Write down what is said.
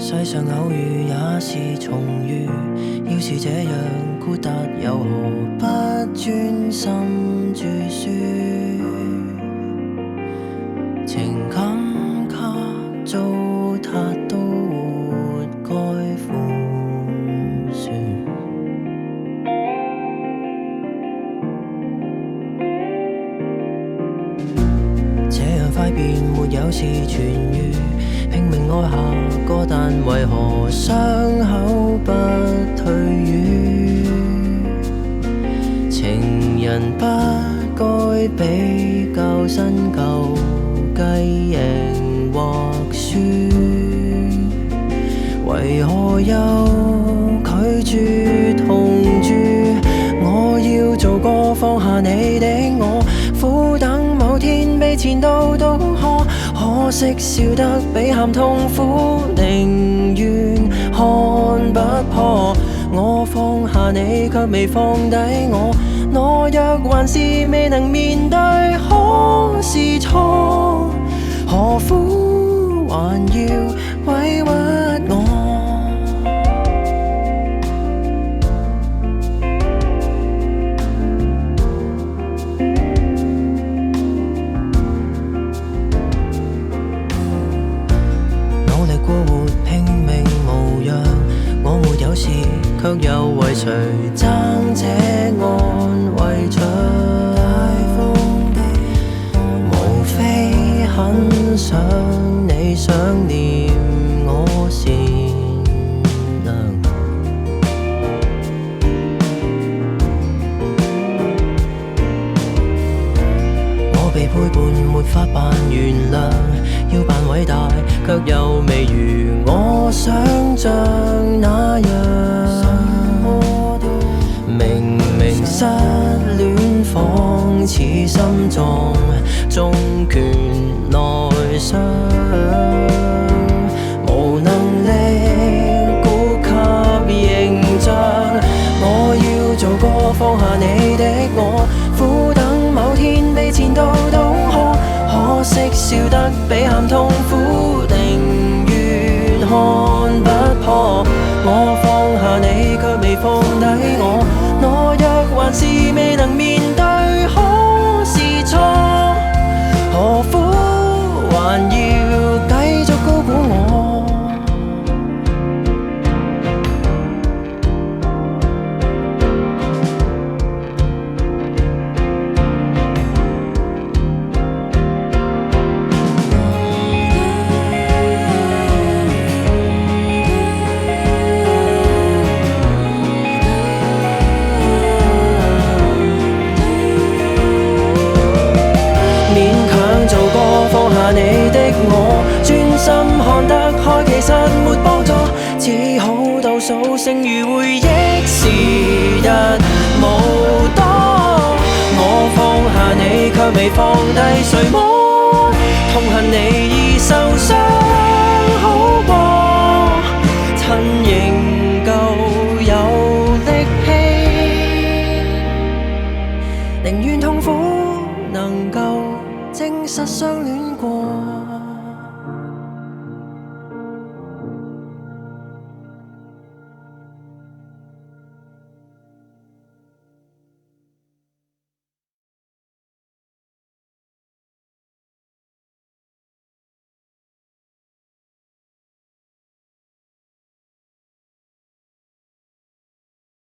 世上偶遇也是重遇，要是这样豁达，又何不專心著書？情感給糟蹋都活該負算。這樣快便沒有事痊愈，拼命愛下個，但為何傷口不退愈？情人不該比較新舊，計贏或輸，為何又拒絕同住？我要做個放下你的我，苦等某天被前度渡河，可惜笑得比喊痛苦，寧願看不破。我放下你卻未放低我，懦弱還是未能面對，可是錯，何苦還要委屈我？卻又為誰爭這安慰獎？無非很想你想念我善良，我被背叛沒法扮原諒，要扮偉大卻又未如我想像那樣。明明失戀仿似心臟中拳內傷，無能力顧及形象。我要做個放下你的我，苦等某天被前度渡河，可惜笑得比喊痛苦，寧願看不破。我放下你卻未放低我，懦弱還是未能面對，可是錯，何苦還要繼續高估我？你的我專心看得開，其實沒幫助，只好倒數剩餘回憶時日無多。我放下你卻未放低，誰摸痛恨你已受傷好過，趁仍舊有力氣，寧願痛苦能夠證實相戀過。